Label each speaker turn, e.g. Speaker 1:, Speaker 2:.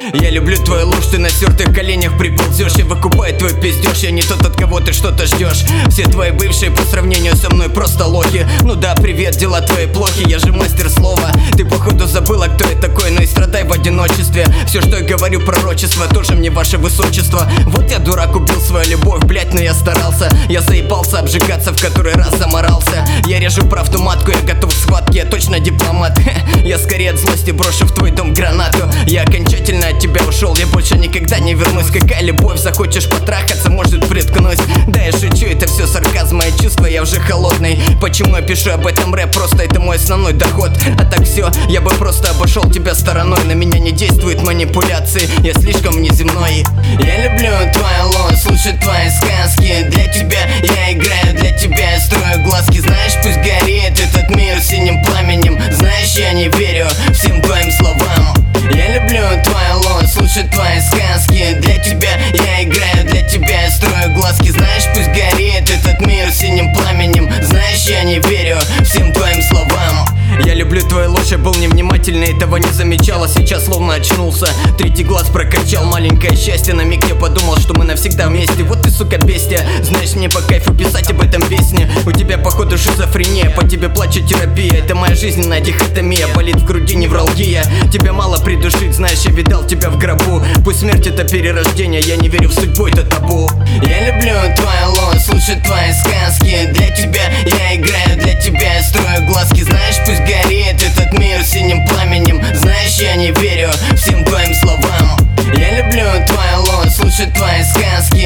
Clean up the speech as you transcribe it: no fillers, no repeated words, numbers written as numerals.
Speaker 1: Я люблю твою ложь, ты на стертых коленях приползешь и выкупает твой пиздеж. Я не тот, от кого ты что-то ждешь. Все твои бывшие по сравнению со мной просто лохи. Ну да, привет, дела твои плохи, я же мастер слова. Ты походу забыла, кто я такой, но и страдай в одиночестве. Все, что я говорю, пророчество, тоже мне ваше высочество. Вот я дурак, убил свою любовь, блять, но я старался. Я заебался обжигаться, в который раз заморался. Я режу правду матку, я готов к схватке, я точно дипломат. Я скорее от злости брошу в твой дом гранату. Я окончательно от тебя ушел, я больше никогда не вернусь. Какая любовь, захочешь потрахаться, может приткнусь. Да я шучу, это все сарказм, мои чувства, я уже холодный. Почему я пишу об этом рэп, просто это мой основной доход. А так все, я бы просто обошел тебя стороной. На меня не действуют манипуляции, я слишком внеземной. Я люблю твою ложь, слушать твои сказки. Для тебя я играю, для тебя я строю глазки. Знаешь, пусть горит этот мир синим пламенем. Знаешь, я не верю всем твоим словам. Я люблю твою ложь, слушать твои сказки. Для тебя я играю, для тебя я строю глазки. Знаешь, пусть горит этот мир синим пламенем. Знаешь, я не верю всем твоим словам. Я люблю твою ложь, я был невнимательный, этого не замечал, а сейчас словно очнулся. Третий глаз прокачал, маленькое счастье. На миг я подумал, что мы навсегда вместе. Вот ты, сука, бестия, знаешь, мне по кайфу писать об этом песни. У тебя походу шизофрения, по тебе плачет терапия. Это моя жизненная дихотомия, болит в груди невралгия. Тебя мало придушить, знаешь, я видал тебя в гробу. Пусть смерть это перерождение, я не верю в судьбу, это табу. Я люблю твою ложь, слушать твои сказки. Для тебя я играю, для тебя я строю глазки. Знаешь, пусть горит этот мир синим пламенем. Знаешь, я не верю всем твоим словам. Я люблю твою ложь, слушать твои сказки.